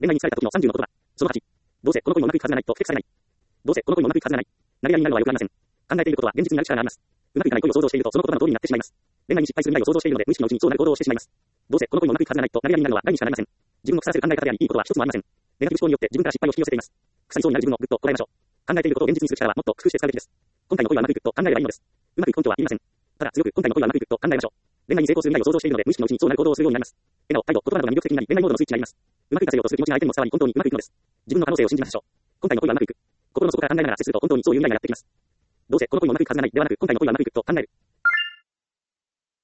恋愛に疲れた時の30の言葉。その8。どうせこの恋もうまくいくはずがないと不適されない。どうせこの恋もうまくいくはずがない。成り合いになるのはよくありません。考えていることは現実になる力があります。うまくいかない恋を想像しているとその言葉の通りになってしまいます。恋愛に失敗する未来を想像しているので無意識のうちにそうなる行動をしてしまいます。どうせこの恋もうまくいくはずがないと成り合いになるのは害にしかなりません。自分の腐らせる考え方でありいいことは一つもありません。ネガティブ思考によって自分から失敗を引き寄せています。腐りそうになる自分をぐっとこらえましょう。考えていることを現実にする力はもっと工夫して使うべきです。今回の恋はうまくいくと考えればいいのです。うまくいく根拠はいりません。ただ強く今回の恋はうまくいくと考えましょう。恋愛に成功する未来を想像しているので無意識のうちにそうなる行動をするようになります。笑顔、態度、言葉などが魅力的になり恋愛モードのスイッチになります。うまくいかせようとする気持ちが相手にも伝わり本当にうまくいくのです。自分の可能性を信じましょう。今回の恋はうまくいく。心の底から考えながら接すると本当にそういう未来がやってきます。どうせこの恋もうまくいくはずがないではなく今回の恋はうまくいくと考える。